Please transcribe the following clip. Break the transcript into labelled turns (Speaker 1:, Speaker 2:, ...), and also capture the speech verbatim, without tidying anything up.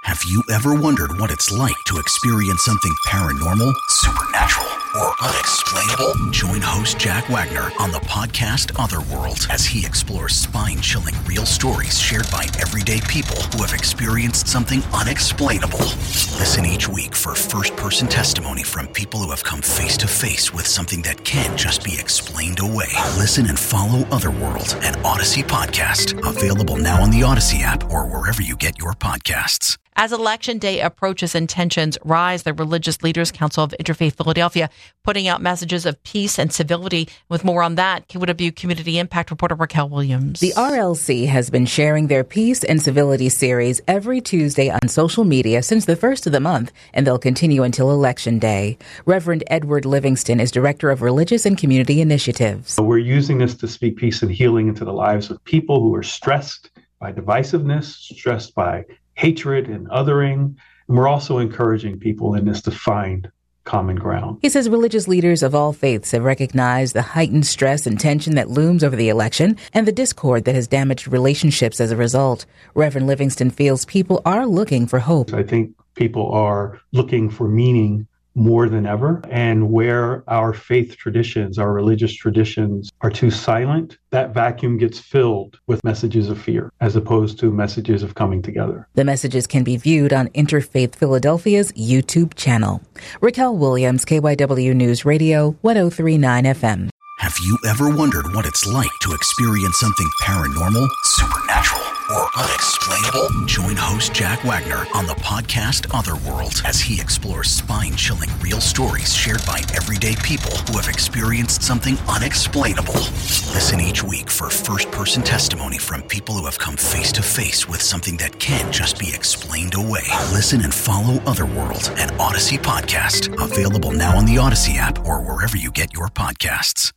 Speaker 1: Have you ever wondered what it's like to experience something paranormal, supernatural, or unexplainable? Join host Jack Wagner on the podcast Otherworld as he explores spine-chilling real stories shared by everyday people who have experienced something unexplainable. Listen each week for first-person testimony from people who have come face-to-face with something that can't just be explained away. Listen and follow Otherworld, an Odyssey podcast, available now on the Odyssey app or wherever you get your podcasts.
Speaker 2: As Election Day approaches and tensions rise, the Religious Leaders Council of Interfaith Philadelphia putting out messages of peace and civility. With more on that, K Y W Community Impact reporter Raquel Williams.
Speaker 3: The R L C has been sharing their Peace and Civility series every Tuesday on social media since the first of the month, and they'll continue until Election Day. Reverend Edward Livingston is Director of Religious and Community Initiatives.
Speaker 4: We're using this to speak peace and healing into the lives of people who are stressed by divisiveness, stressed by hatred and othering. And we're also encouraging people in this to find common ground.
Speaker 3: He says religious leaders of all faiths have recognized the heightened stress and tension that looms over the election and the discord that has damaged relationships as a result. Reverend Livingston feels people are looking for hope.
Speaker 4: I think people are looking for meaning more than ever. And where our faith traditions, our religious traditions are too silent, that vacuum gets filled with messages of fear as opposed to messages of coming together.
Speaker 3: The messages can be viewed on Interfaith Philadelphia's YouTube channel. Raquel Williams, K Y W News Radio, one oh three point nine F M.
Speaker 1: Have you ever wondered what it's like to experience something paranormal, supernatural, or unexplainable? Join host Jack Wagner on the podcast Otherworld as he explores spine-chilling real stories shared by everyday people who have experienced something unexplainable. Listen each week for first-person testimony from people who have come face-to-face with something that can't just be explained away. Listen and follow Otherworld, an Odyssey podcast, available now on the Odyssey app or wherever you get your podcasts.